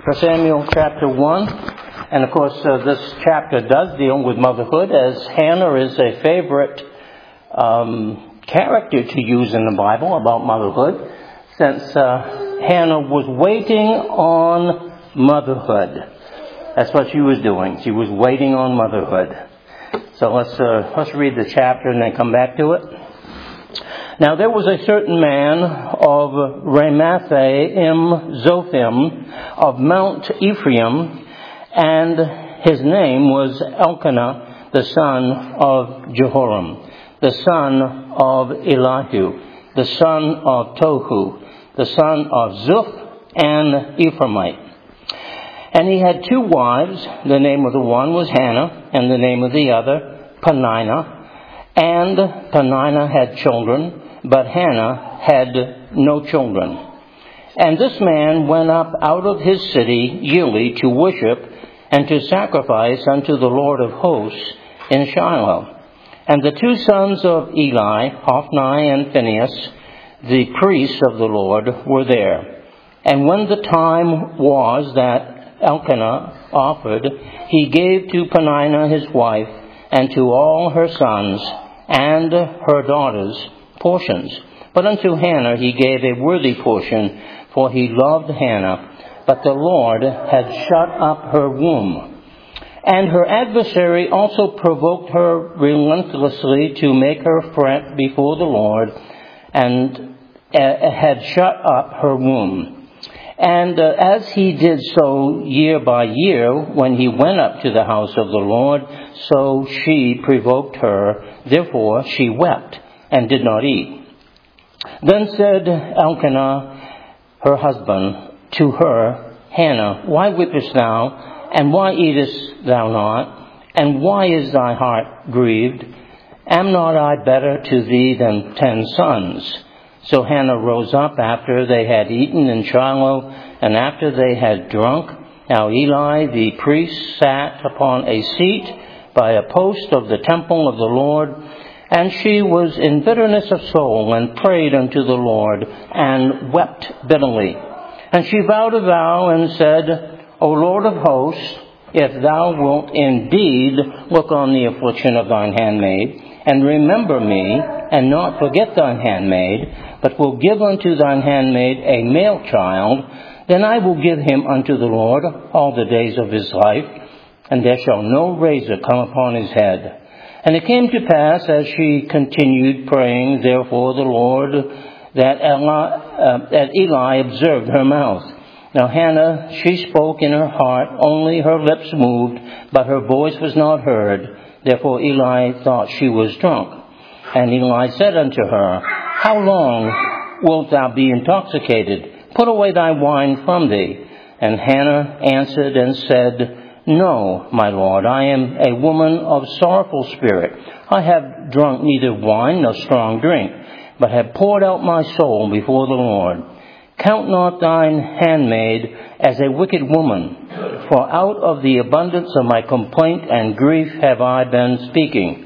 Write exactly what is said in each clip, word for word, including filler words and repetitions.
First Samuel chapter one. And of course, uh, this chapter does deal with motherhood, as Hannah is a favorite um, character to use in the Bible about motherhood, since uh, Hannah was waiting on motherhood. That's what she was doing. She was waiting on motherhood. So let's uh, let's read the chapter and then come back to it. Now there was a certain man of Ramathaim Zophim of Mount Ephraim, and his name was Elkanah, the son of Jehoram, the son of Elihu, the son of Tohu, the son of Zuph, and Ephraimite. And he had two wives. The name of the one was Hannah, and the name of the other Peninnah. And Peninnah had children, but Hannah had no children. And this man went up out of his city yearly to worship and to sacrifice unto the Lord of hosts in Shiloh. And the two sons of Eli, Hophni and Phinehas, the priests of the Lord, were there. And when the time was that Elkanah offered, he gave to Peninnah his wife and to all her sons and her daughters portions. But unto Hannah he gave a worthy portion, for he loved Hannah, but the Lord had shut up her womb. And her adversary also provoked her relentlessly to make her fret before the Lord, and uh, had shut up her womb. And uh, as he did so year by year, when he went up to the house of the Lord, so she provoked her. Therefore she wept and did not eat. Then said Elkanah, her husband, to her, Hannah, why weepest thou, and why eatest thou not, and why is thy heart grieved? Am not I better to thee than ten sons? So Hannah rose up after they had eaten in Shiloh, and after they had drunk. Now Eli the priest sat upon a seat by a post of the temple of the Lord, and she was in bitterness of soul, and prayed unto the Lord, and wept bitterly. And she vowed a vow, and said, O Lord of hosts, if thou wilt indeed look on the affliction of thine handmaid, and remember me, and not forget thine handmaid, but will give unto thine handmaid a male child, then I will give him unto the Lord all the days of his life, and there shall no razor come upon his head. And it came to pass, as she continued praying, therefore the Lord, that Eli, uh, that Eli observed her mouth. Now Hannah, she spoke in her heart, only her lips moved, but her voice was not heard. Therefore Eli thought she was drunk. And Eli said unto her, How long wilt thou be intoxicated? Put away thy wine from thee. And Hannah answered and said, No, my Lord, I am a woman of sorrowful spirit. I have drunk neither wine nor strong drink, but have poured out my soul before the Lord. Count not thine handmaid as a wicked woman, for out of the abundance of my complaint and grief have I been speaking.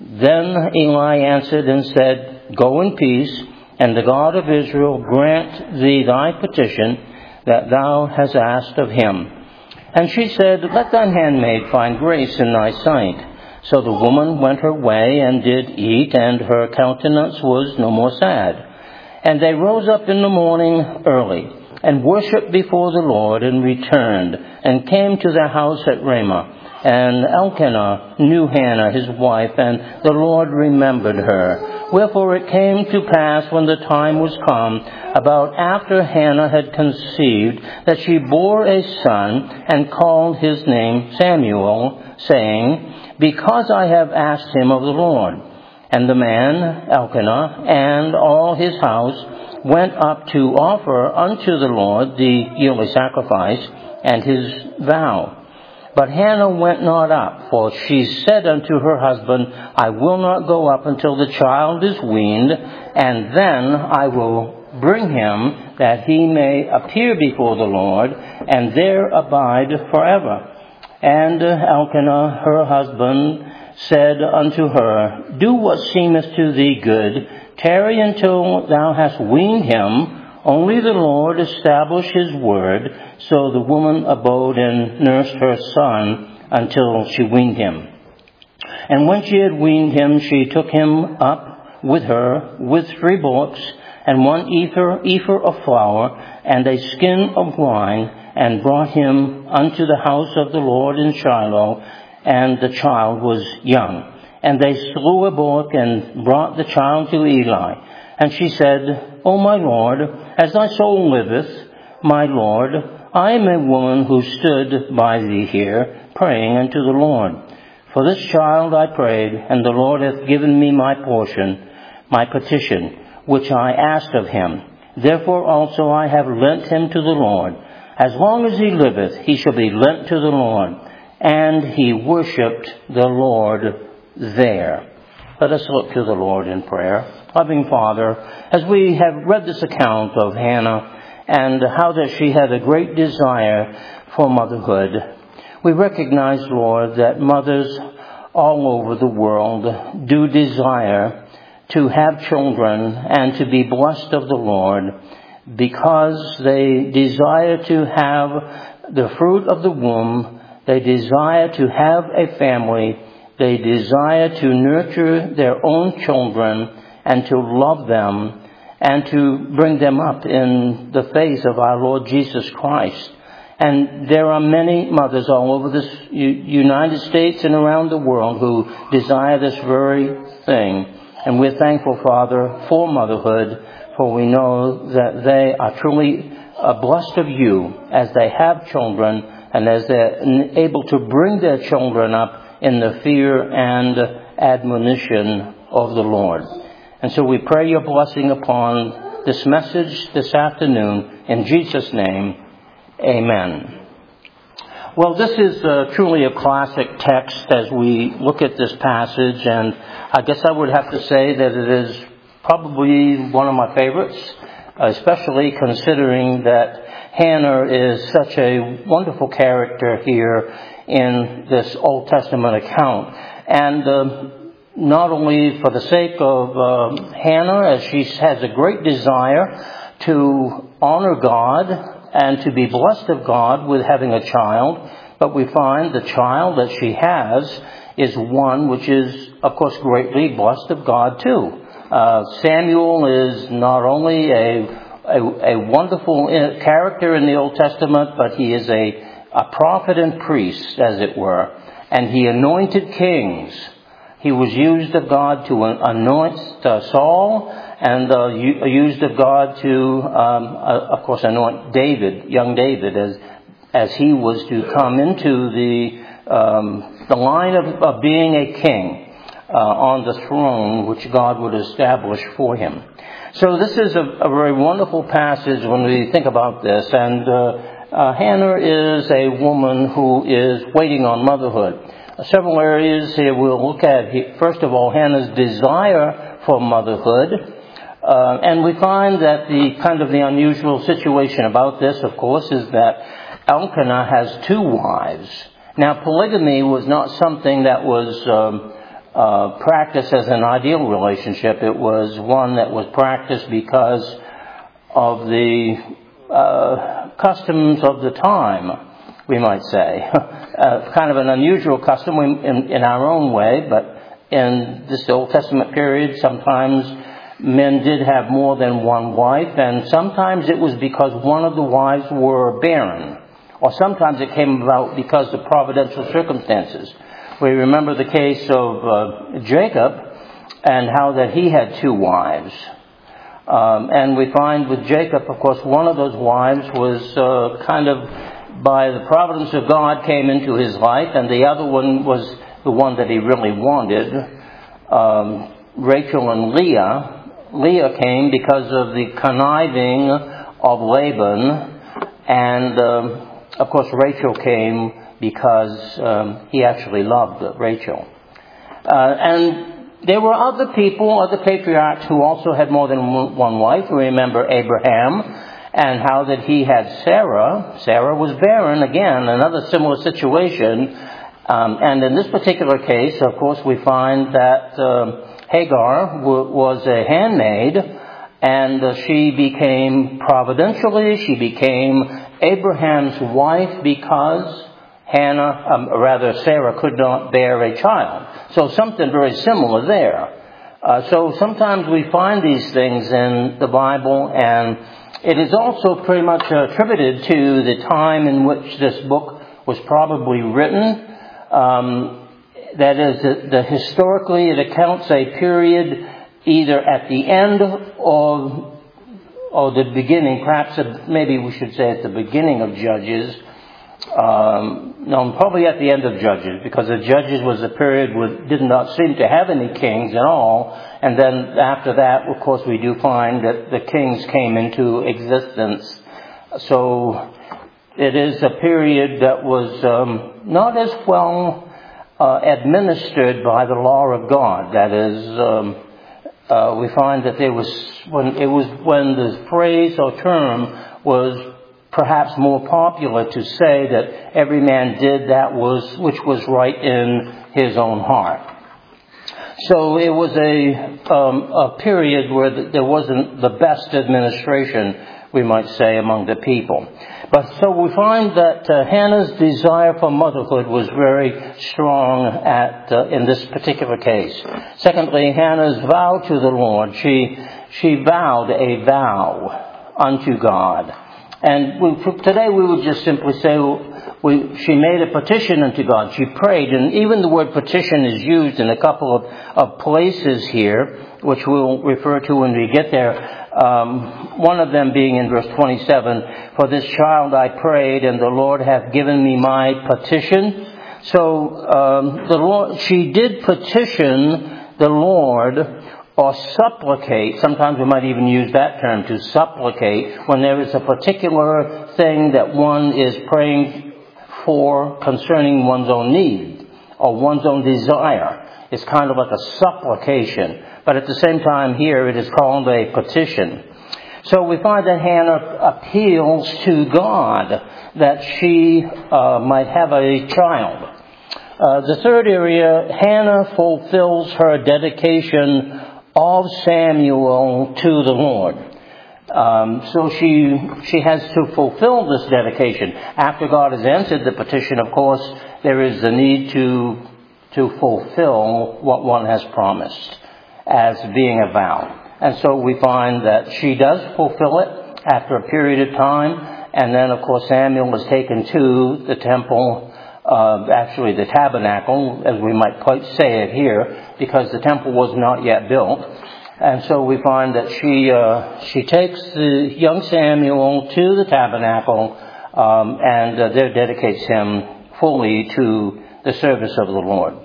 Then Eli answered and said, Go in peace, and the God of Israel grant thee thy petition that thou hast asked of him. And she said, Let thine handmaid find grace in thy sight. So the woman went her way and did eat, and her countenance was no more sad. And they rose up in the morning early, and worshipped before the Lord, and returned, and came to their house at Ramah. And Elkanah knew Hannah his wife, and the Lord remembered her. Wherefore it came to pass, when the time was come, about after Hannah had conceived, that she bore a son, and called his name Samuel, saying, Because I have asked him of the Lord. And the man, Elkanah, and all his house went up to offer unto the Lord the yearly sacrifice and his vow. But Hannah went not up, for she said unto her husband, I will not go up until the child is weaned, and then I will bring him, that he may appear before the Lord, and there abide forever. And Elkanah, her husband, said unto her, Do what seemeth to thee good, tarry until thou hast weaned him, Only the Lord established his word, so the woman abode and nursed her son until she weaned him. And when she had weaned him, she took him up with her with three bullocks, and one ephah, ephah of flour, and a skin of wine, and brought him unto the house of the Lord in Shiloh, and the child was young. And they slew a bullock, and brought the child to Eli. And she said, O my Lord, as thy soul liveth, my Lord, I am a woman who stood by thee here, praying unto the Lord. For this child I prayed, and the Lord hath given me my portion, my petition, which I asked of him. Therefore also I have lent him to the Lord. As long as he liveth, he shall be lent to the Lord. And he worshipped the Lord there. Let us look to the Lord in prayer. Loving Father, as we have read this account of Hannah and how that she had a great desire for motherhood, we recognize, Lord, that mothers all over the world do desire to have children and to be blessed of the Lord, because they desire to have the fruit of the womb, they desire to have a family, they desire to nurture their own children and to love them and to bring them up in the faith of our Lord Jesus Christ. And there are many mothers all over this United States and around the world who desire this very thing. And we're thankful, Father, for motherhood, for we know that they are truly blessed of you as they have children and as they're able to bring their children up in the fear and admonition of the Lord. And so we pray your blessing upon this message this afternoon. In Jesus' name, amen. Well, this is uh, truly a classic text as we look at this passage, and I guess I would have to say that it is probably one of my favorites, especially considering that Hannah is such a wonderful character here in this Old Testament account. And uh, not only for the sake of uh, Hannah, as she has a great desire to honor God and to be blessed of God with having a child, but we find the child that she has is one which is, of course, greatly blessed of God too. Uh, Samuel is not only a, a, a wonderful character in the Old Testament, but he is a a prophet and priest, as it were, and he anointed kings. He was used of God to anoint uh, Saul, and uh, used of God to, um, uh, of course, anoint David, young David, as as he was to come into the um, the line of, of being a king uh, on the throne, which God would establish for him. So this is a, a very wonderful passage when we think about this, and uh, Uh, Hannah is a woman who is waiting on motherhood. Uh, several areas here we'll look at. First of all, Hannah's desire for motherhood. Uh, and we find that the kind of the unusual situation about this, of course, is that Elkanah has two wives. Now, polygamy was not something that was um, uh, practiced as an ideal relationship. It was one that was practiced because of the Uh, customs of the time, we might say. uh, kind of an unusual custom in, in our own way, but in this Old Testament period, sometimes men did have more than one wife, and sometimes it was because one of the wives were barren, or sometimes it came about because of providential circumstances. We remember the case of uh, Jacob and how that he had two wives. Um, and we find with Jacob, of course, one of those wives was uh, kind of, by the providence of God, came into his life, and the other one was the one that he really wanted, um, Rachel and Leah. Leah came because of the conniving of Laban, and um, of course Rachel came because um, he actually loved Rachel. Uh, and There were other people, other patriarchs who also had more than one wife. We remember Abraham and how that he had Sarah. Sarah was barren, again, another similar situation. Um, and in this particular case, of course, we find that uh, Hagar w- was a handmaid, And uh, she became, providentially, she became Abraham's wife because Hannah, um, or rather Sarah, could not bear a child. So something very similar there. Uh, so sometimes we find these things in the Bible, and it is also pretty much attributed to the time in which this book was probably written. Um, that is, the, the historically it accounts a period either at the end of or the beginning, perhaps maybe we should say at the beginning of Judges. Um, no, probably at the end of Judges, because the Judges was a period where did not seem to have any kings at all. And then after that, of course, we do find that the kings came into existence. So it is a period that was um, not as well uh, administered by the law of God. That is, um, uh, we find that there was when it was when the phrase or term was perhaps more popular to say that every man did that was which was right in his own heart. So it was a um, a period where there wasn't the best administration, we might say, among the people. But so we find that uh, Hannah's desire for motherhood was very strong at uh, in this particular case. Secondly, Hannah's vow to the Lord. She she vowed a vow unto God. And we, today we would just simply say we, she made a petition unto God. She prayed, and even the word petition is used in a couple of, of places here, which we'll refer to when we get there. Um, one of them being in verse twenty-seven, "For this child I prayed, and the Lord hath given me my petition." So um, the Lord, she did petition the Lord, or supplicate. Sometimes we might even use that term, to supplicate, when there is a particular thing that one is praying for concerning one's own need or one's own desire. It's kind of like a supplication. But at the same time here it is called a petition. So we find that Hannah appeals to God that she uh, might have a child. Uh, the third area, Hannah fulfills her dedication of Samuel to the Lord. Um, so she she has to fulfill this dedication. After God has answered the petition, of course, there is the need to to fulfill what one has promised as being a vow. And so we find that she does fulfill it after a period of time. And then, of course, Samuel is taken to the temple, uh, actually the tabernacle, as we might quite say it here, because the temple was not yet built. And so we find that she uh, she takes the young Samuel to the tabernacle um, and uh, there dedicates him fully to the service of the Lord.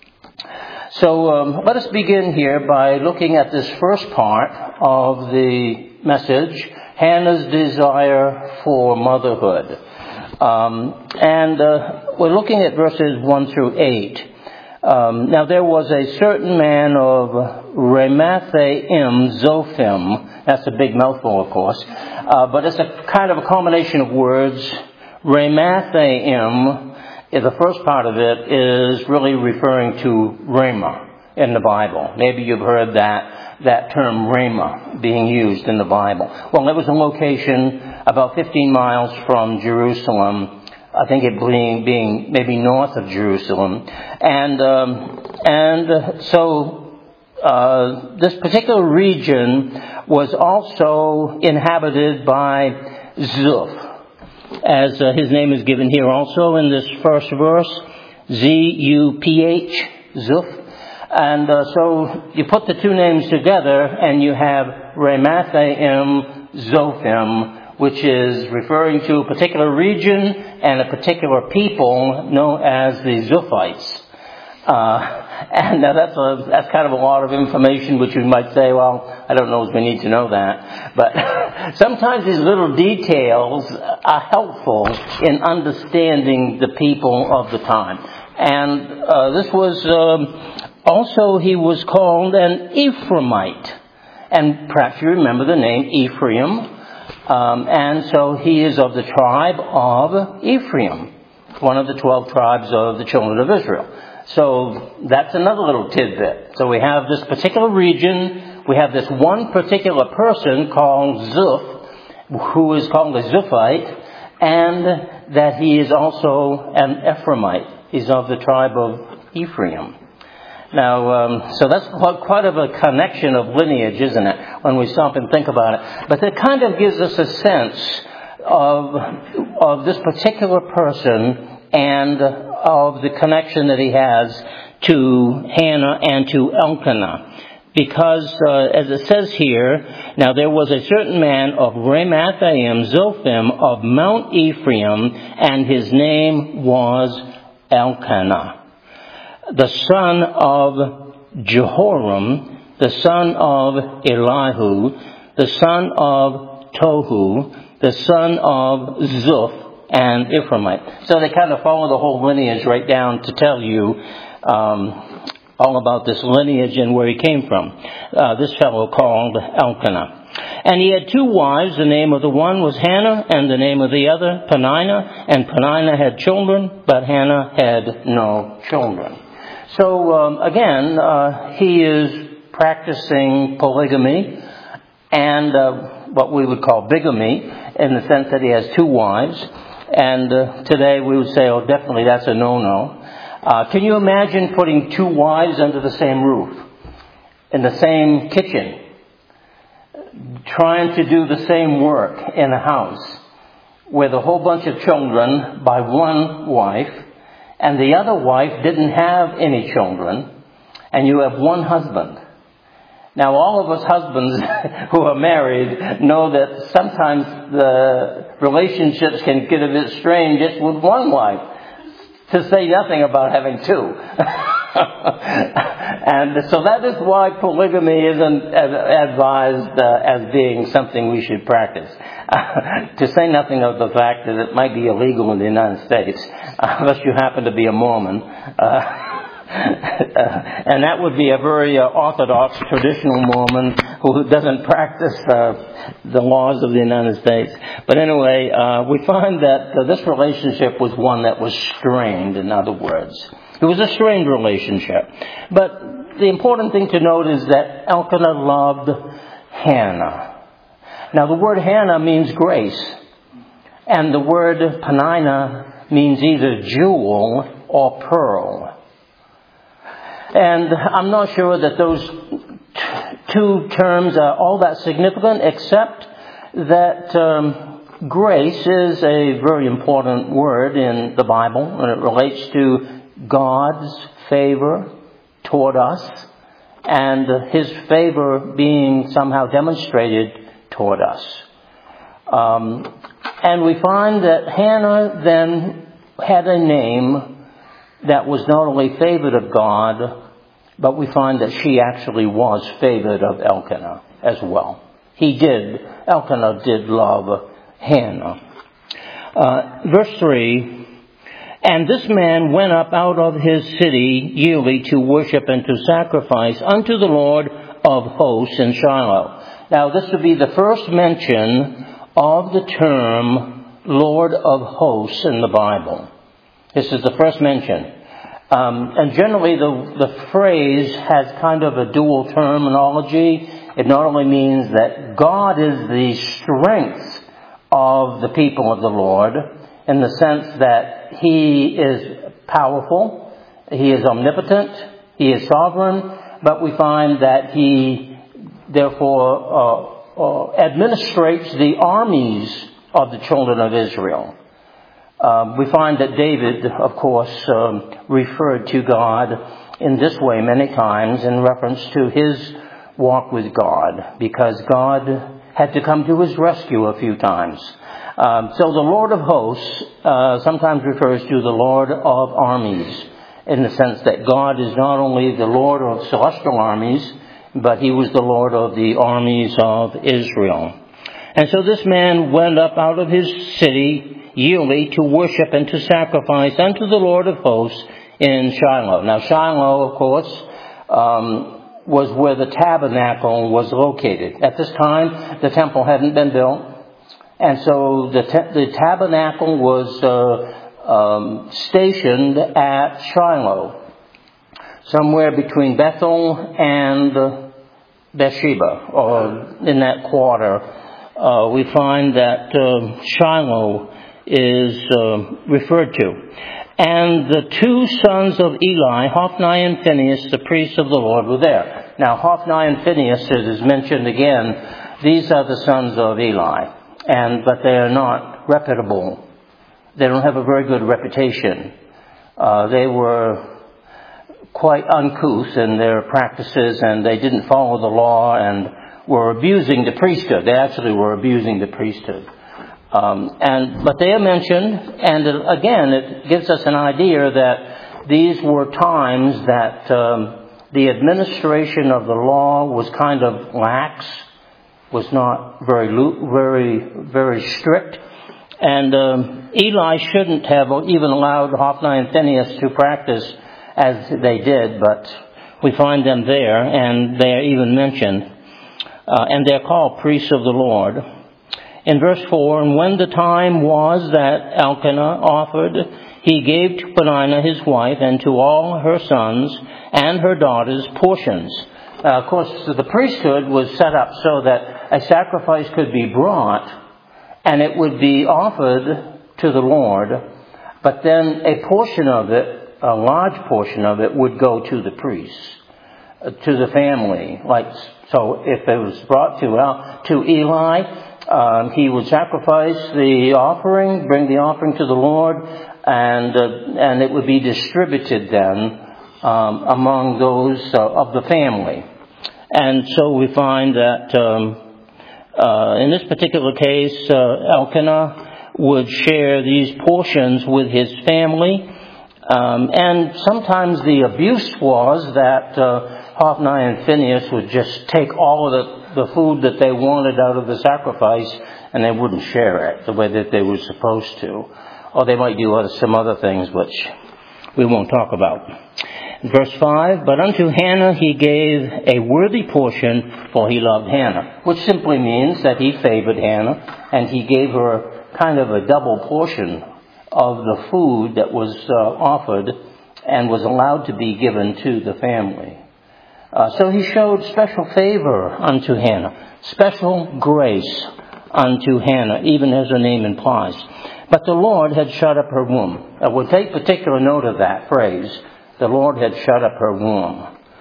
So um, let us begin here by looking at this first part of the message, Hannah's desire for motherhood. Um, and uh, we're looking at verses one through eight. Um, now there was a certain man of Ramathaim Zophim. That's a big mouthful, of course. Uh, but it's a kind of a combination of words. Ramathaim, the first part of it is really referring to Ramah in the Bible. Maybe you've heard that that term Ramah being used in the Bible. Well, it was a location about fifteen miles from Jerusalem. I think it being, being maybe north of Jerusalem. And um, and uh, so uh, this particular region was also inhabited by Zuph, as uh, his name is given here also in this first verse, Z U P H, Zuph. And uh, so you put the two names together and you have Ramathaim Zophim, which is referring to a particular region and a particular people known as the Zuphites. Uh, and uh, that's a, that's kind of a lot of information, which we might say, well, I don't know if we need to know that. But sometimes these little details are helpful in understanding the people of the time. And uh, this was um, also, he was called an Ephraimite. And perhaps you remember the name Ephraim. Um, and so he is of the tribe of Ephraim, one of the twelve tribes of the children of Israel. So that's another little tidbit. So we have this particular region we have this one particular person called Zuph, who is called a Zuphite, and that he is also an Ephraimite. He's of the tribe of Ephraim. Now, um, so that's quite of a connection of lineage, isn't it, when we stop and think about it. But it kind of gives us a sense of, of this particular person and of the connection that he has to Hannah and to Elkanah. Because, uh, as it says here, now there was a certain man of Ramathaim, Zophim, of Mount Ephraim, and his name was Elkanah, the son of Jehoram, the son of Elihu, the son of Tohu, the son of Zuph, and Ephraimite. So they kind of follow the whole lineage right down to tell you um, all about this lineage and where he came from. Uh, this fellow called Elkanah. And he had two wives. The name of the one was Hannah, and the name of the other Peninnah. And Peninnah had children, but Hannah had no children. So um, again, uh, he is practicing polygamy and uh, what we would call bigamy, in the sense that he has two wives. And uh, today we would say, oh, definitely that's a no-no. Uh, can you imagine putting two wives under the same roof, in the same kitchen, trying to do the same work in a house with a whole bunch of children by one wife, and the other wife didn't have any children, and you have one husband? Now, all of us husbands who are married know that sometimes the relationships can get a bit strained just with one wife, to say nothing about having two. And so that is why polygamy isn't advised uh, as being something we should practice. Uh, to say nothing of the fact that it might be illegal in the United States, uh, unless you happen to be a Mormon. Uh, Uh, and that would be a very uh, orthodox, traditional Mormon who doesn't practice uh, the laws of the United States. But anyway, uh, we find that uh, this relationship was one that was strained, in other words. It was a strained relationship. But the important thing to note is that Elkanah loved Hannah. Now, the word Hannah means grace. And the word Peninnah means either jewel or pearl. And I'm not sure that those t- two terms are all that significant, except that um, grace is a very important word in the Bible, and it relates to God's favor toward us, and His favor being somehow demonstrated toward us. Um, and we find that Hannah then had a name that was not only favored of God, but we find that she actually was favored of Elkanah as well. He did, Elkanah did love Hannah. Uh, verse three, and this man went up out of his city yearly to worship and to sacrifice unto the Lord of hosts in Shiloh. Now this would be the first mention of the term Lord of hosts in the Bible. This is the first mention. Um, and generally the, the phrase has kind of a dual terminology. It not only means that God is the strength of the people of the Lord, in the sense that He is powerful, He is omnipotent, He is sovereign, but we find that He therefore uh, uh, administrates the armies of the children of Israel. Um, we find that David, of course, um, referred to God in this way many times in reference to his walk with God, because God had to come to his rescue a few times. Um, so the Lord of hosts uh, sometimes refers to the Lord of armies, in the sense that God is not only the Lord of celestial armies, but He was the Lord of the armies of Israel. And so this man went up out of his city yearly to worship and to sacrifice unto the Lord of hosts in Shiloh. Now Shiloh, of course, um, was where the tabernacle was located. At this time, the temple hadn't been built, and so the, te- the tabernacle was uh, um, stationed at Shiloh, somewhere between Bethel and Bathsheba, or in that quarter, uh, we find that uh, Shiloh is uh, referred to. And the two sons of Eli, Hophni and Phinehas, the priests of the Lord, were there. Now, Hophni and Phinehas, it is mentioned again, these are the sons of Eli, and but they are not reputable. They don't have a very good reputation. Uh, they were quite uncouth in their practices, and they didn't follow the law and were abusing the priesthood. They actually were abusing the priesthood. Um, and but they are mentioned, and again, it gives us an idea that these were times that um, the administration of the law was kind of lax, was not very, very, very strict, and um, Eli shouldn't have even allowed Hophni and Phinehas to practice as they did, but we find them there, and they are even mentioned, uh, and they're called priests of the Lord. In verse four, and when the time was that Elkanah offered, he gave to Peninnah his wife and to all her sons and her daughters portions. Uh, of course, the priesthood was set up so that a sacrifice could be brought and it would be offered to the Lord, but then a portion of it, a large portion of it, would go to the priests, uh, to the family. Like, so if it was brought to, uh, to Eli, Um, he would sacrifice the offering, bring the offering to the Lord, and uh, and it would be distributed then um, among those uh, of the family. And so we find that um, uh, in this particular case, uh, Elkanah would share these portions with his family. Um, and sometimes the abuse was that uh, Hophni and Phinehas would just take all of the the food that they wanted out of the sacrifice, and they wouldn't share it the way that they were supposed to. Or they might do other, some other things which we won't talk about. Verse five, but unto Hannah he gave a worthy portion, for he loved Hannah, which simply means that he favored Hannah, and he gave her kind of a double portion of the food that was uh, offered and was allowed to be given to the family. Uh, so he showed special favor unto Hannah, special grace unto Hannah, even as her name implies. But the Lord had shut up her womb. I will take particular note of that phrase. The Lord had shut up her womb.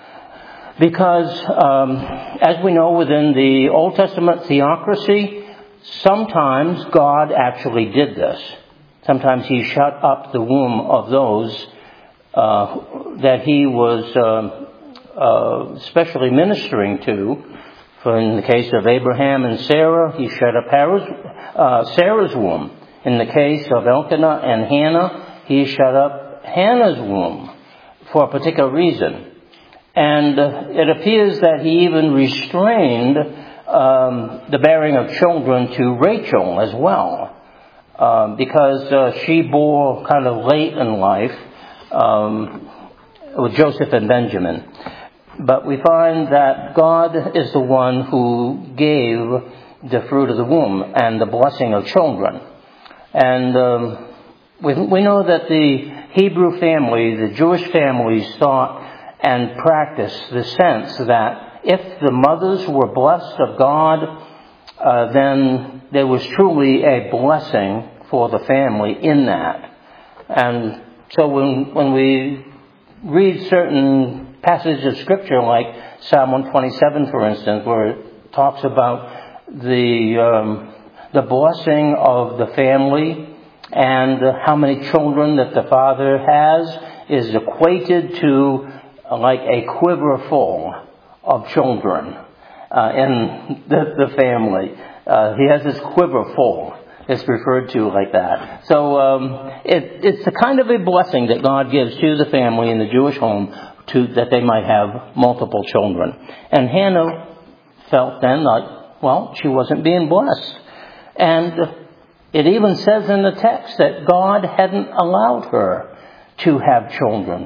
Because, um, as we know within the Old Testament theocracy, sometimes God actually did this. Sometimes he shut up the womb of those uh, that he was Uh, Uh, especially ministering to. For in the case of Abraham and Sarah, he shut up Sarah's, uh, Sarah's womb. In the case of Elkanah and Hannah, he shut up Hannah's womb for a particular reason. And uh, it appears that he even restrained um, the bearing of children to Rachel as well, uh, because uh, she bore kind of late in life um, with Joseph and Benjamin. But we find that God is the one who gave the fruit of the womb and the blessing of children. And um, we, we know that the Hebrew family, the Jewish families, thought and practiced the sense that if the mothers were blessed of God, uh, then there was truly a blessing for the family in that. And so when, when we read certain passages of Scripture, like Psalm one twenty-seven, for instance, where it talks about the um, the blessing of the family and how many children that the father has is equated to uh, like a quiver full of children uh, in the, the family. Uh, he has this quiver full. It's referred to like that. So um, it, it's the kind of a blessing that God gives to the family in the Jewish home, to that they might have multiple children. And Hannah felt then like, well, she wasn't being blessed. And it even says in the text that God hadn't allowed her to have children.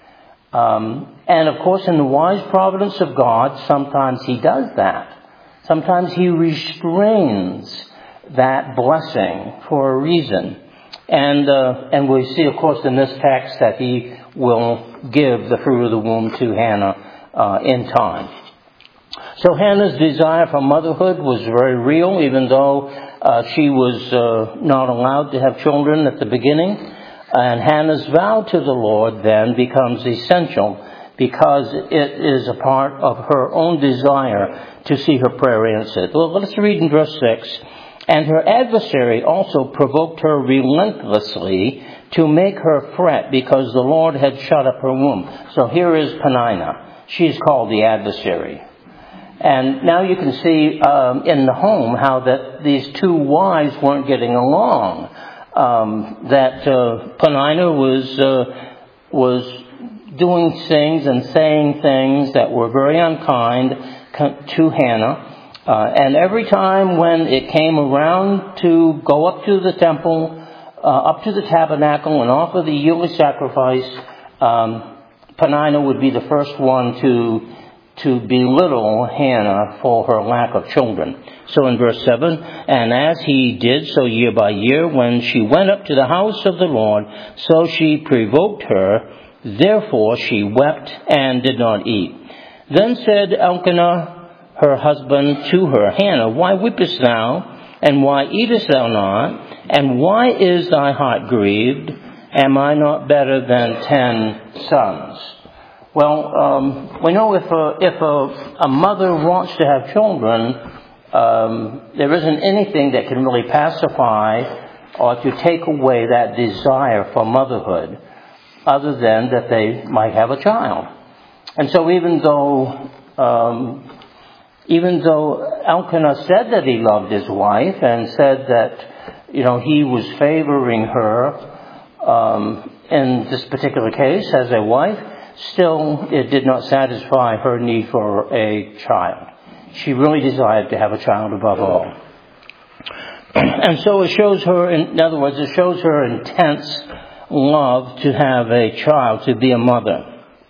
Um, and of course, in the wise providence of God, sometimes he does that. Sometimes he restrains that blessing for a reason. And uh, and we see, of course, in this text that he will give the fruit of the womb to Hannah uh, in time. So Hannah's desire for motherhood was very real, even though uh, she was uh, not allowed to have children at the beginning. And Hannah's vow to the Lord then becomes essential because it is a part of her own desire to see her prayer answered. Well, let's read in verse six. And her adversary also provoked her relentlessly to make her fret because the Lord had shut up her womb. So here is Peninnah. She's called the adversary. And now you can see um, in the home how that these two wives weren't getting along. Um, that uh, Peninnah was uh, was doing things and saying things that were very unkind to Hannah. Uh, and every time when it came around to go up to the temple, uh, up to the tabernacle and offer the yearly sacrifice, um, Peninnah would be the first one to to belittle Hannah for her lack of children. So in verse seven, and as he did so year by year, when she went up to the house of the Lord, so she provoked her, therefore she wept and did not eat. Then said Elkanah, her husband, to her, Hannah, why weepest thou, and why eatest thou not, and why is thy heart grieved? Am I not better than ten sons? Well, um, we know if a, if a, a mother wants to have children, um, there isn't anything that can really pacify or to take away that desire for motherhood, other than that they might have a child. And so even though um, even though Elkanah said that he loved his wife and said that, you know, he was favoring her um, in this particular case as a wife, still it did not satisfy her need for a child. She really desired to have a child above all. And so it shows her, in other words, it shows her intense love to have a child, to be a mother.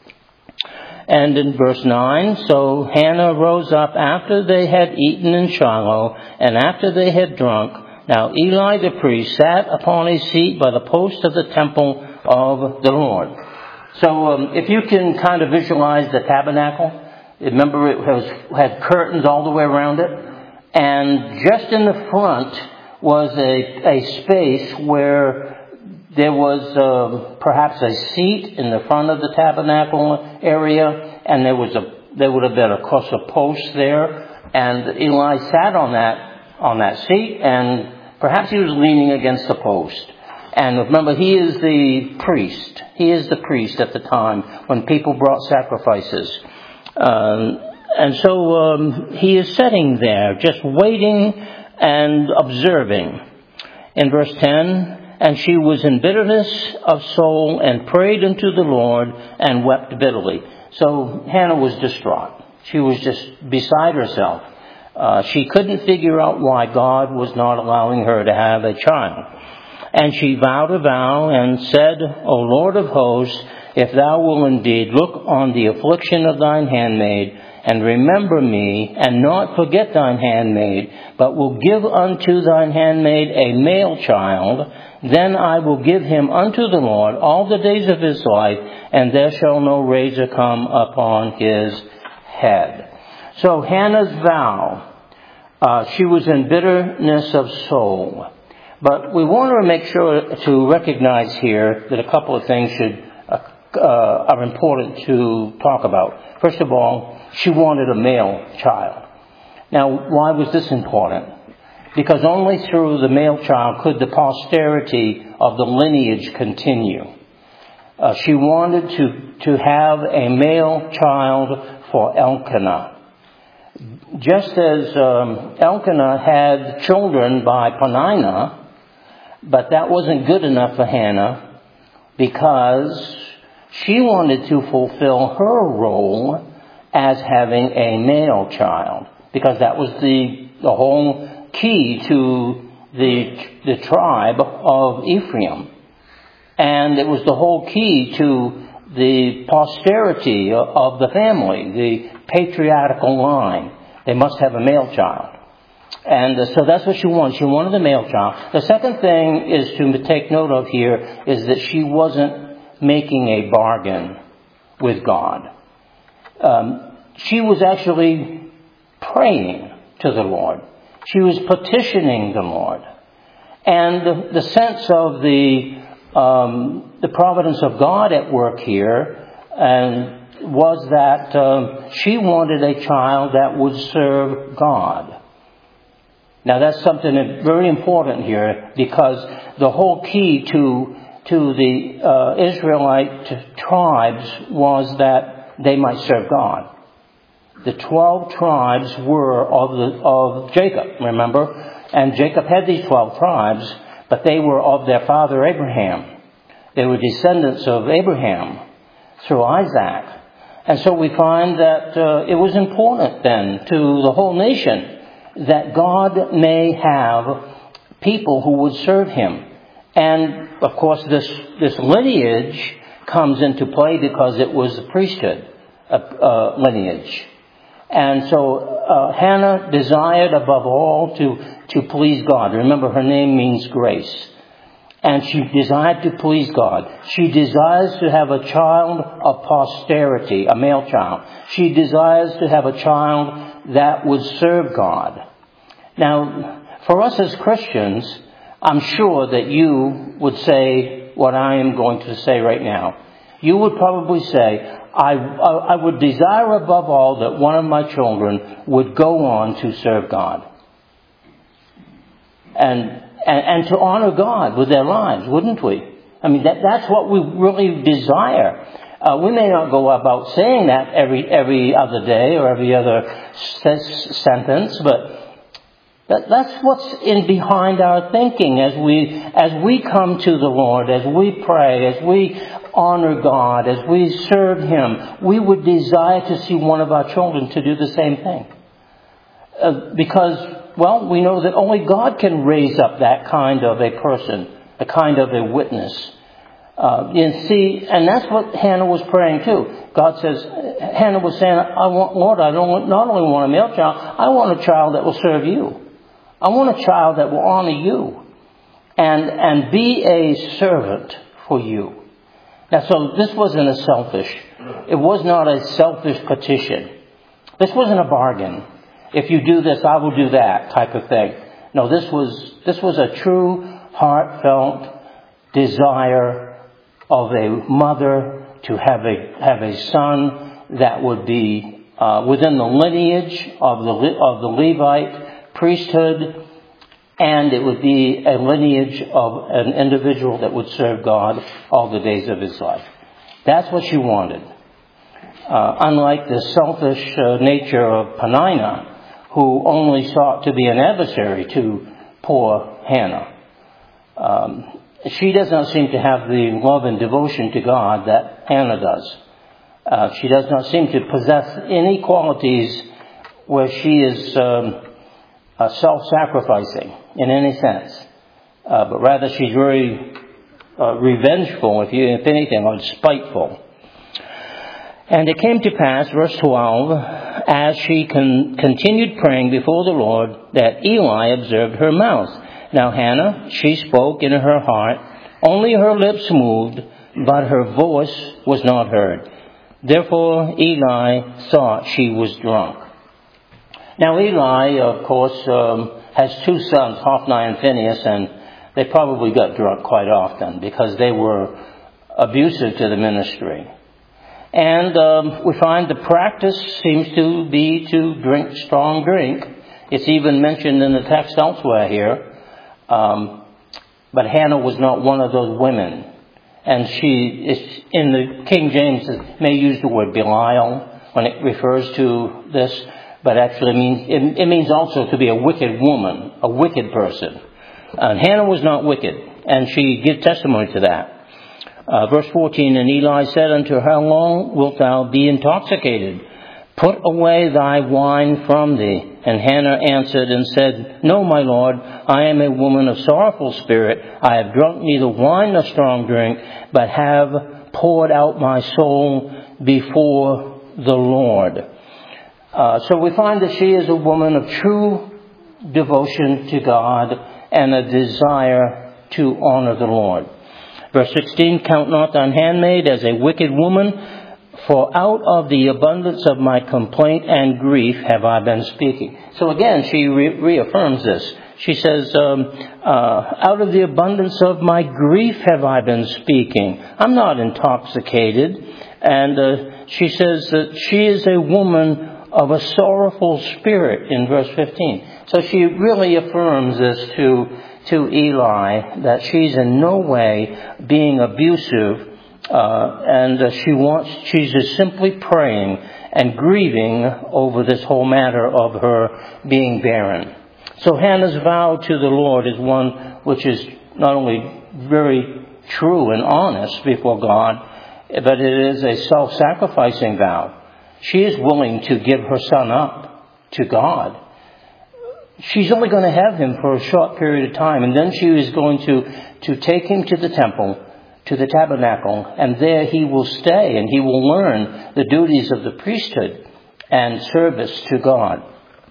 And in verse nine, so Hannah rose up after they had eaten in Shiloh, and after they had drunk. Now Eli the priest sat upon a seat by the post of the temple of the Lord. So um, if you can kind of visualize the tabernacle, remember it was, had curtains all the way around it, and just in the front was a, a space where there was uh, perhaps a seat in the front of the tabernacle area, and there was a there would have been, of course, a post there, and Eli sat on that on that seat, and perhaps he was leaning against the post. And remember, he is the priest. He is the priest at the time when people brought sacrifices, um, and so um, he is sitting there, just waiting and observing. In verse ten. And she was in bitterness of soul and prayed unto the Lord and wept bitterly. So Hannah was distraught. She was just beside herself. Uh, she couldn't figure out why God was not allowing her to have a child. And she vowed a vow and said, O Lord of hosts, if thou wilt indeed look on the affliction of thine handmaid, and remember me, and not forget thine handmaid, but will give unto thine handmaid a male child, then I will give him unto the Lord all the days of his life, and there shall no razor come upon his head. So Hannah's vow, uh, she was in bitterness of soul. But we want to make sure to recognize here that a couple of things should uh, uh, are important to talk about. First of all, she wanted a male child. Now, why was this important? Because only through the male child could the posterity of the lineage continue. Uh, she wanted to, to have a male child for Elkanah. Just as um, Elkanah had children by Peninnah, but that wasn't good enough for Hannah because she wanted to fulfill her role as having a male child, because that was the the whole key to the the tribe of Ephraim, and it was the whole key to the posterity of the family, the patriarchal line. They must have a male child, and uh, so that's what she wanted. She wanted a male child. The second thing is to take note of here is that she wasn't making a bargain with God. Um, she was actually praying to the Lord. She was petitioning the Lord. And the sense of the um, the providence of God at work here and was that um, she wanted a child that would serve God. Now that's something very important here, because the whole key to to the uh, Israelite tribes was that they might serve God. The twelve tribes were of the of Jacob, remember? And Jacob had these twelve tribes, but they were of their father Abraham. They were descendants of Abraham through Isaac. And so we find that uh, it was important then to the whole nation that God may have people who would serve him. And, of course, this, this lineage comes into play because it was a priesthood uh, uh, lineage. And so uh, Hannah desired above all to, to please God. Remember, her name means grace. And she desired to please God. She desires to have a child of posterity, a male child. She desires to have a child that would serve God. Now, for us as Christians, I'm sure that you would say what I am going to say right now. You would probably say, I, I would desire above all that one of my children would go on to serve God. And And, and to honor God with their lives, wouldn't we? I mean, that, that's what we really desire. Uh, we may not go about saying that every every other day or every other s- sentence, but that, that's what's in behind our thinking as we as we come to the Lord, as we pray, as we honor God, as we serve Him. We would desire to see one of our children to do the same thing, uh, because. Well, we know that only God can raise up that kind of a person, a kind of a witness. Uh, and see, and that's what Hannah was praying too. God says, Hannah was saying, I want, Lord, I don't not only want a male child, I want a child that will serve you. I want a child that will honor you and, and be a servant for you. Now, so this wasn't a selfish, it was not a selfish petition. This wasn't a bargain. If you do this, I will do that type of thing. No, this was this was a true, heartfelt desire of a mother to have a have a son that would be uh, within the lineage of the of the Levite priesthood, and it would be a lineage of an individual that would serve God all the days of his life. That's what she wanted. Uh, unlike the selfish uh, nature of Peninnah, who only sought to be an adversary to poor Hannah. Um, she does not seem to have the love and devotion to God that Hannah does. Uh, she does not seem to possess any qualities where she is um, uh, self-sacrificing in any sense. Uh, but rather she's very uh, revengeful, if, you, if anything, or spiteful. And it came to pass, verse twelve, as she con- continued praying before the Lord, that Eli observed her mouth. Now Hannah, she spoke in her heart, only her lips moved, but her voice was not heard. Therefore Eli thought she was drunk. Now Eli, of course, um, has two sons, Hophni and Phinehas, and they probably got drunk quite often because they were abusive to the ministry. And um, we find the practice seems to be to drink strong drink. It's even mentioned in the text elsewhere here. Um, but Hannah was not one of those women. And she, is, in the King James, it may use the word Belial when it refers to this. But actually means, it, it means also to be a wicked woman, a wicked person. And Hannah was not wicked. And she gives testimony to that. Uh, verse fourteen, and Eli said unto her, how long wilt thou be intoxicated? Put away thy wine from thee. And Hannah answered and said, no, my Lord, I am a woman of sorrowful spirit. I have drunk neither wine nor strong drink, but have poured out my soul before the Lord. Uh, so we find that she is a woman of true devotion to God and a desire to honor the Lord. Verse sixteen, count not thine handmaid as a wicked woman, For out of the abundance of my complaint and grief have I been speaking. So again, she re- reaffirms this. She says, um, uh, out of the abundance of my grief have I been speaking. I'm not intoxicated. And uh, she says that she is a woman of a sorrowful spirit in verse fifteen. So she really affirms this to, to Eli, that she's in no way being abusive. Uh, and uh, she wants, she's just simply praying and grieving over this whole matter of her being barren. So Hannah's vow to the Lord is one which is not only very true and honest before God, but it is a self-sacrificing vow. She is willing to give her son up to God. She's only going to have him for a short period of time, and then she is going to, to take him to the temple, to the tabernacle, and there he will stay and he will learn the duties of the priesthood and service to God.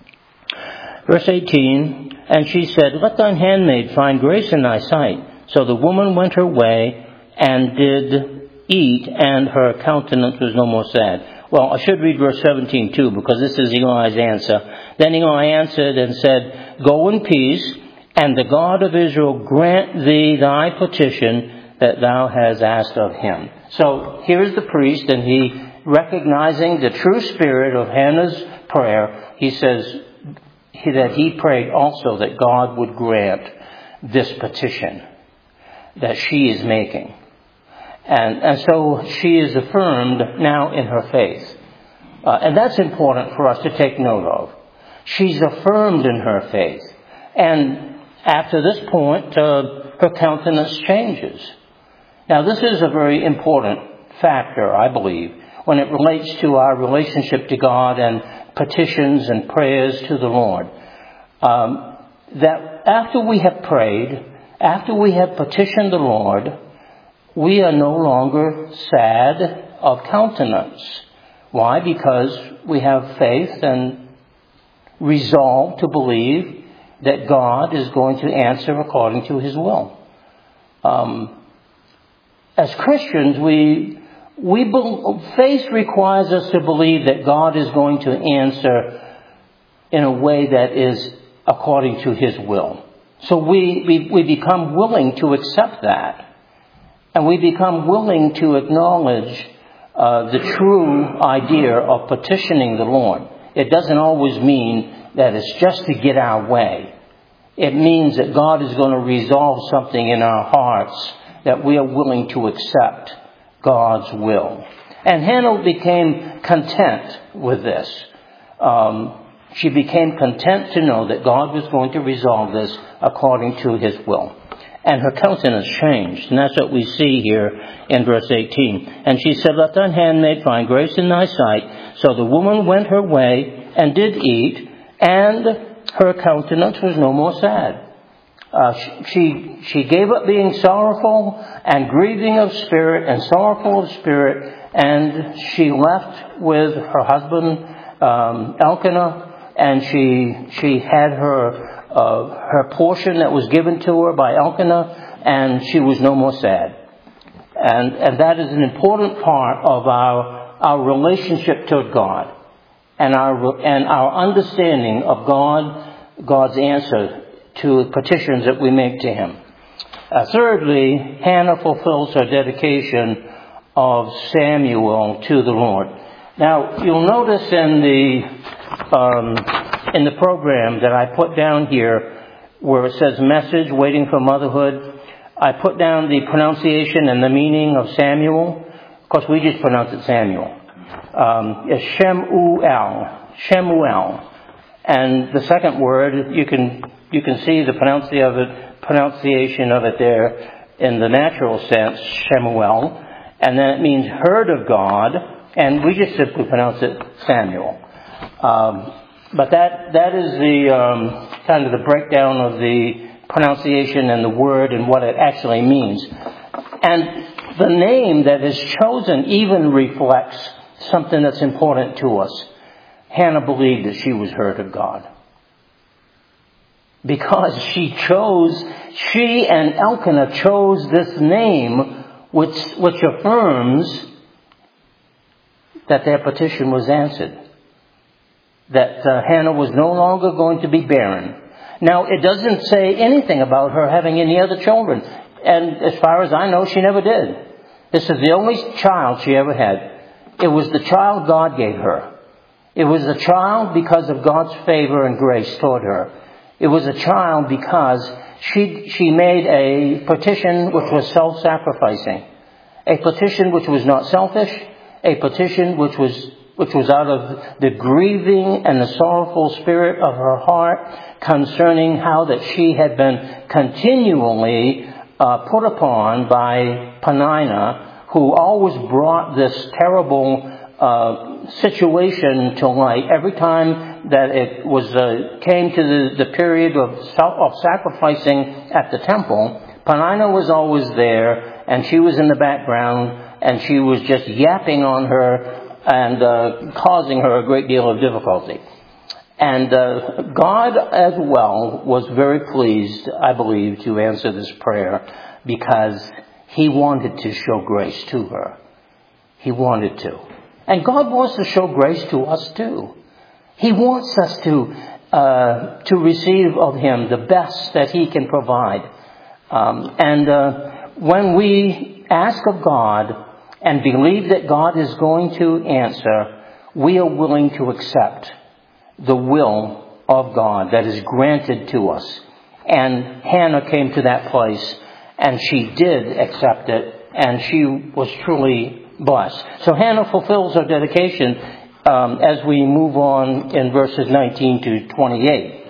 Verse eighteen, and she said, let thine handmaid find grace in thy sight. So the woman went her way and did eat, and her countenance was no more sad. Well, I should read verse seventeen too, because this is Eli's answer. Then Eli answered and said, go in peace, and the God of Israel grant thee thy petition that thou hast asked of him. So here is the priest, and he, recognizing the true spirit of Hannah's prayer, he says that he prayed also that God would grant this petition that she is making. And, and so she is affirmed now in her faith. Uh, and that's important for us to take note of. She's affirmed in her faith. And after this point, uh, her countenance changes. Now, this is a very important factor, I believe, when it relates to our relationship to God and petitions and prayers to the Lord. Um, that after we have prayed, after we have petitioned the Lord, we are no longer sad of countenance. Why? Because we have faith and resolve to believe that God is going to answer according to his will. Um, As Christians, we, we, faith requires us to believe that God is going to answer in a way that is according to his will. So we, we, we become willing to accept that. And we become willing to acknowledge uh, the true idea of petitioning the Lord. It doesn't always mean that it's just to get our way. It means that God is going to resolve something in our hearts, that we are willing to accept God's will. And Hannah became content with this. Um, she became content to know that God was going to resolve this according to his will. And her countenance changed. And that's what we see here in verse eighteen. And she said, let thine handmaid find grace in thy sight. So the woman went her way and did eat, and her countenance was no more sad. Uh, she she gave up being sorrowful and grieving of spirit and sorrowful of spirit, and she left with her husband um, Elkanah, and she she had her uh, her portion that was given to her by Elkanah, and she was no more sad. And and that is an important part of our our relationship to God, and our and our understanding of God God's answer to petitions that we make to him. Uh, thirdly, Hannah fulfills her dedication of Samuel to the Lord. Now, you'll notice in the um, in the program that I put down here, where it says message, waiting for motherhood, I put down the pronunciation and the meaning of Samuel. Of course, we just pronounce it Samuel. Um, it's Shemuel. Shemuel. And the second word, you can you can see the pronunciation of it, pronunciation of it there in the natural sense, Shemuel, and then it means heard of God, and we just simply pronounce it Samuel. Um, but that that is the um, kind of the breakdown of the pronunciation and the word and what it actually means. And the name that is chosen even reflects something that's important to us. Hannah believed that she was heard of God. Because she chose, she and Elkanah chose this name which, which affirms that their petition was answered. That uh, Hannah was no longer going to be barren. Now, it doesn't say anything about her having any other children. And as far as I know, she never did. This is the only child she ever had. It was the child God gave her. It was a child because of God's favor and grace toward her. It was a child because she she made a petition which was self-sacrificing. A petition which was not selfish. A petition which was which was out of the grieving and the sorrowful spirit of her heart concerning how that she had been continually uh, put upon by Peninnah, who always brought this terrible uh, situation to light. Every time that it was uh, came to the, the period of, self, of sacrificing at the temple, Peninnah was always there, and she was in the background, and she was just yapping on her and uh, causing her a great deal of difficulty. And uh, God as well was very pleased, I believe, to answer this prayer because He wanted to show grace to her. He wanted to. And God wants to show grace to us too. He wants us to uh, to receive of Him the best that He can provide. Um, and uh, when we ask of God and believe that God is going to answer, we are willing to accept the will of God that is granted to us. And Hannah came to that place, and she did accept it, and she was truly blessed. So Hannah fulfills her dedication um, as we move on in verses nineteen to twenty-eight.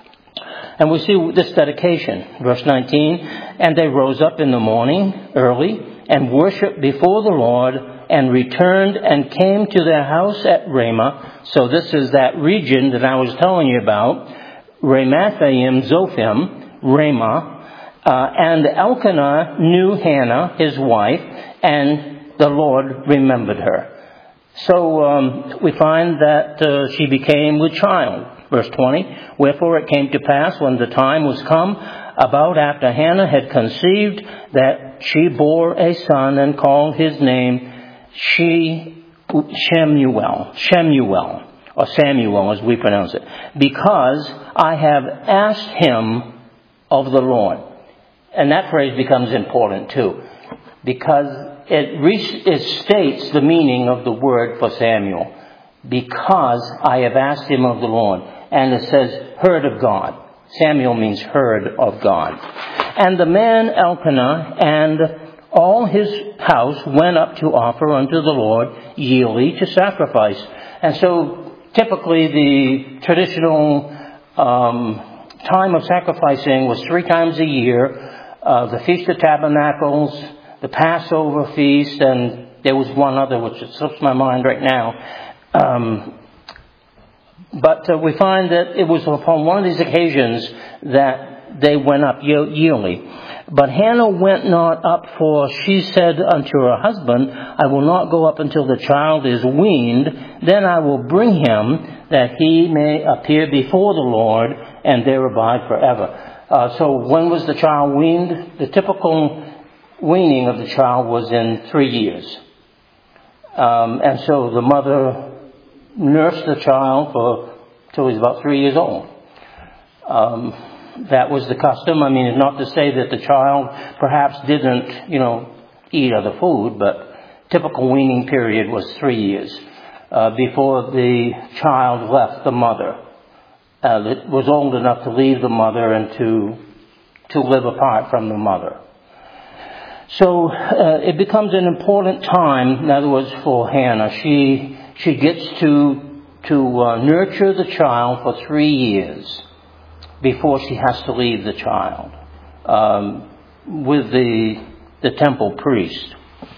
And we see this dedication, verse nineteen, and they rose up in the morning early and worshipped before the Lord, and returned and came to their house at Ramah. So this is that region that I was telling you about, Ramathaim Zophim, Ramah. Uh, and Elkanah knew Hannah, his wife, and the Lord remembered her. So um, we find that uh, she became with child. Verse twenty, wherefore it came to pass when the time was come, about after Hannah had conceived, that she bore a son and called his name she Shemuel, Shemuel, or Samuel as we pronounce it, because I have asked him of the Lord. And that phrase becomes important too, because it, re- it states the meaning of the word for Samuel. Because I have asked him of the Lord. And it says, heard of God. Samuel means heard of God. And the man Elkanah and all his house went up to offer unto the Lord yearly to sacrifice. And so typically the traditional um, time of sacrificing was three times a year. Uh, the Feast of Tabernacles, the Passover feast, and there was one other which slips my mind right now. Um, but uh, we find that it was upon one of these occasions that they went up yearly. But Hannah went not up, for she said unto her husband, I will not go up until the child is weaned. Then I will bring him, that he may appear before the Lord, and there abide forever. Uh, so when was the child weaned? The typical weaning of the child was in three years. Um, and so the mother nursed the child for till he was about three years old. Um, that was the custom. I mean, it's not to say that the child perhaps didn't, you know, eat other food, but typical weaning period was three years uh, before the child left the mother. Uh, it was old enough to leave the mother and to to live apart from the mother. So uh, it becomes an important time, in other words, for Hannah. She she gets to to uh, nurture the child for three years before she has to leave the child um, with the the temple priest.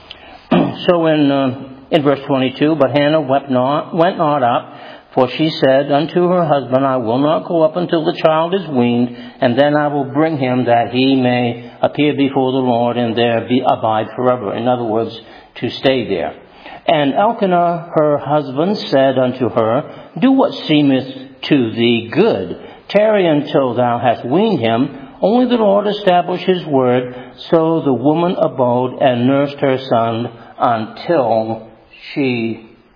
So in uh, in verse twenty-two, but Hannah wept not, went not up, for she said unto her husband, I will not go up until the child is weaned, and then I will bring him, that he may appear before the Lord, and there be abide forever. In other words, to stay there. And Elkanah her husband said unto her, do what seemeth to thee good. Tarry until thou hast weaned him. Only the Lord establish his word. So the woman abode and nursed her son until she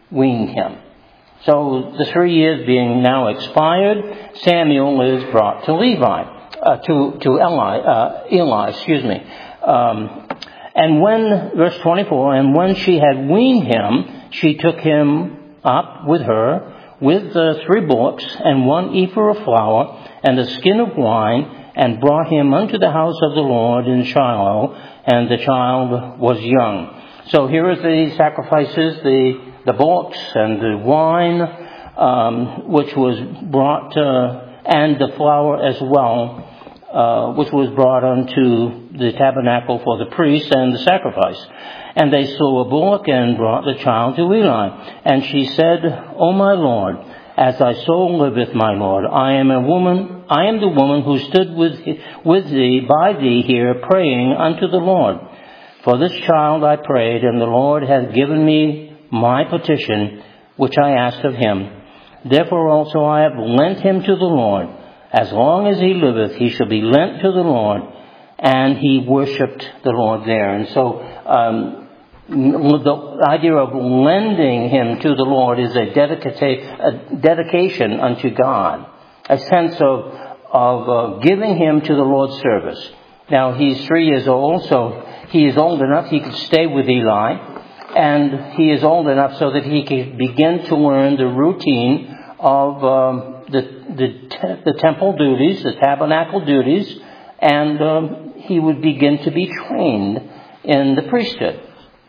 weaned him. So the three years being now expired, Samuel is brought to Levi, uh, to to Eli, uh, Eli, excuse me. Um, and when verse twenty-four, and when she had weaned him, she took him up with her with the three bullocks and one ephah of flour and a skin of wine, and brought him unto the house of the Lord in Shiloh, and the child was young. So here is the sacrifices, the the bullocks and the wine, um, which was brought, uh, and the flour as well, uh, which was brought unto the tabernacle for the priest and the sacrifice. And they slew a bullock and brought the child to Eli. And she said, O my Lord, as thy soul liveth, my Lord, I am a woman, I am the woman who stood with, with thee, by thee here, praying unto the Lord. For this child I prayed, and the Lord hath given me my petition, which I asked of him. Therefore also I have lent him to the Lord. As long as he liveth, he shall be lent to the Lord. And he worshipped the Lord there. And so um, the idea of lending him to the Lord is a, dedica- a dedication unto God, a sense of, of uh, giving him to the Lord's service. Now, he's three years old, so he is old enough he could stay with Eli. And he is old enough so that he can begin to learn the routine of um, the, the, te- the temple duties, the tabernacle duties, and um, he would begin to be trained in the priesthood.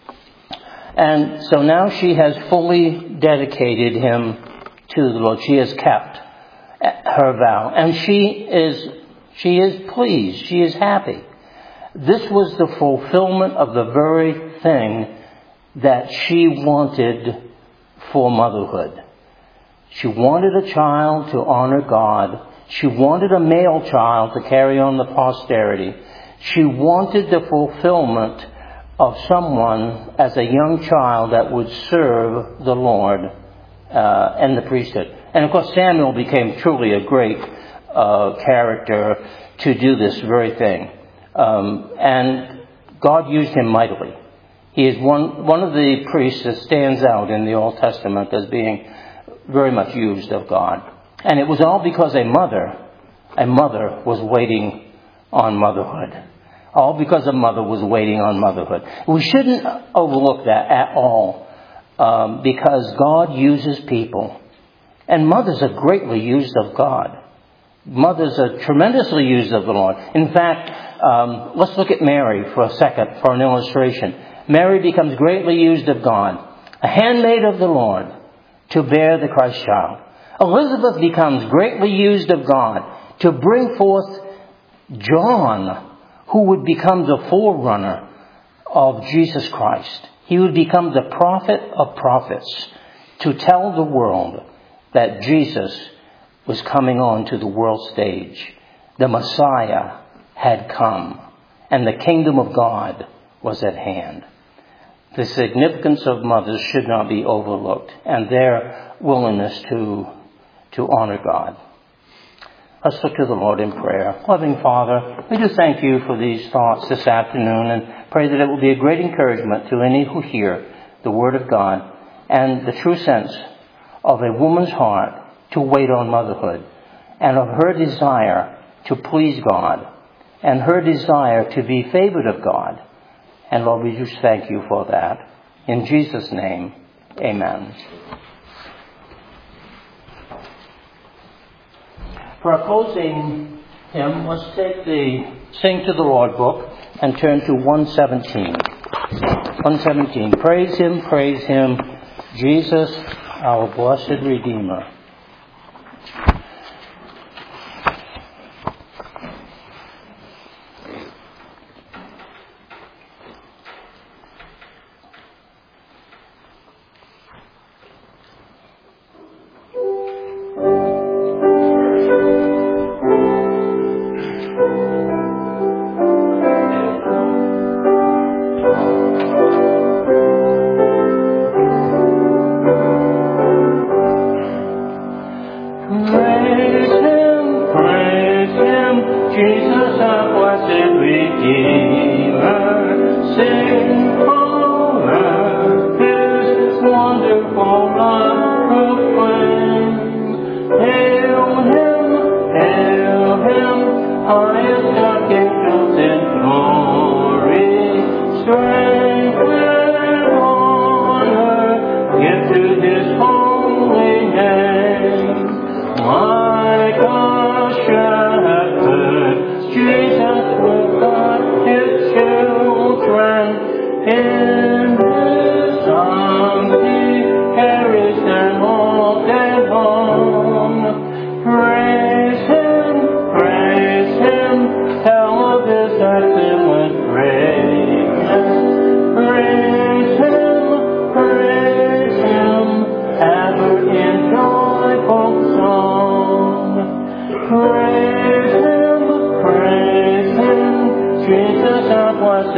And so now she has fully dedicated him to the Lord. She has kept her vow, and she is she is pleased. She is happy. This was the fulfillment of the very thing that she wanted for motherhood. She wanted a child to honor God. She wanted a male child to carry on the posterity. She wanted the fulfillment of someone as a young child that would serve the Lord uh, and the priesthood. And of course Samuel became truly a great uh, character to do this very thing. Um, and God used him mightily. He is one, one of the priests that stands out in the Old Testament as being very much used of God. And it was all because a mother, a mother was waiting on motherhood. All because a mother was waiting on motherhood. We shouldn't overlook that at all, um, because God uses people. And mothers are greatly used of God. Mothers are tremendously used of the Lord. In fact, um, let's look at Mary for a second for an illustration. Mary becomes greatly used of God, a handmaid of the Lord, to bear the Christ child. Elizabeth becomes greatly used of God to bring forth John, who would become the forerunner of Jesus Christ. He would become the prophet of prophets to tell the world that Jesus was coming on to the world stage. The Messiah had come, and the kingdom of God was at hand. The significance of mothers should not be overlooked, and their willingness to, to honor God. Let's look to the Lord in prayer. Loving Father, we do thank you for these thoughts this afternoon, and pray that it will be a great encouragement to any who hear the Word of God and the true sense of a woman's heart to wait on motherhood, and of her desire to please God, and her desire to be favored of God. And Lord, we just thank you for that. In Jesus' name, amen. For our closing hymn, let's take the Sing to the Lord book and turn to one seventeen. one seventeen. Praise him, praise him, Jesus, our blessed Redeemer.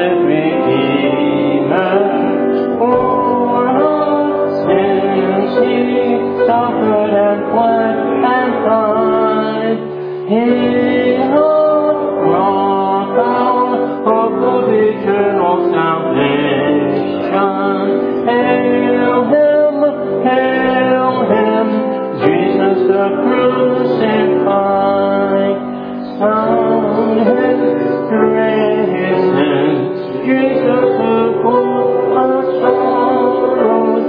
blessed Redeemer, for our sins he suffered and bled and died. He brought our hope of eternal salvation. Hail him, hail him, Jesus the crucified. Sound his praises, Jesus who bore our sorrows.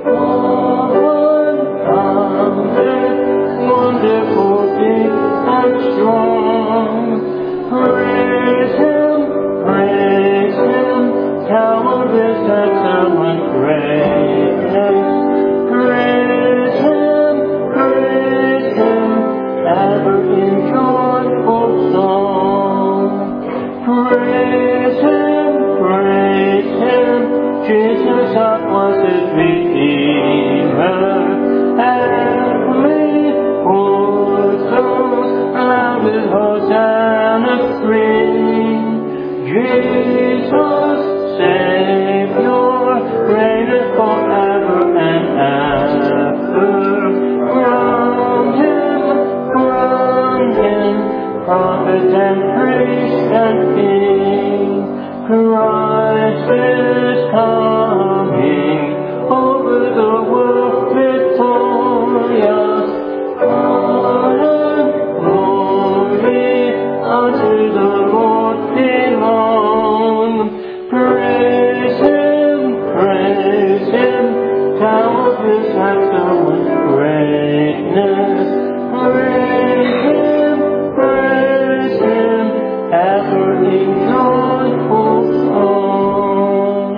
Confounded, wonderful, deep and strong. Praise him, praise him, tell of his excellent greatness. Praise him, praise him, ever in joyful song. Praise him, praise him, Jesus our blessed Redeemer. Heavenly portals, loudest Hosanna scream. Jesus, Savior, reigneth forever and ever. Crown him, crown him, prophet and priest and king. Christ is coming, over the world victorious. Honor, glory unto the Lord belong. Praise him, praise him, tell of his excellent greatness. Praise him, praise him, ever in joyful song.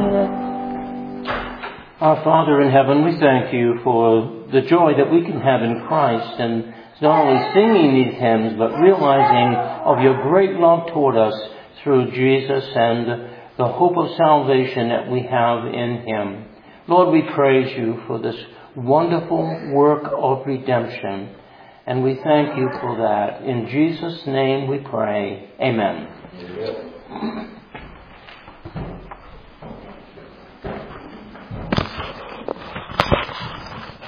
Our Father in heaven, we thank you for the joy that we can have in Christ, and not only singing these hymns, but realizing of your great love toward us through Jesus and the hope of salvation that we have in him. Lord, we praise you for this wonderful work of redemption, and we thank you for that. In Jesus' name we pray. Amen. Amen.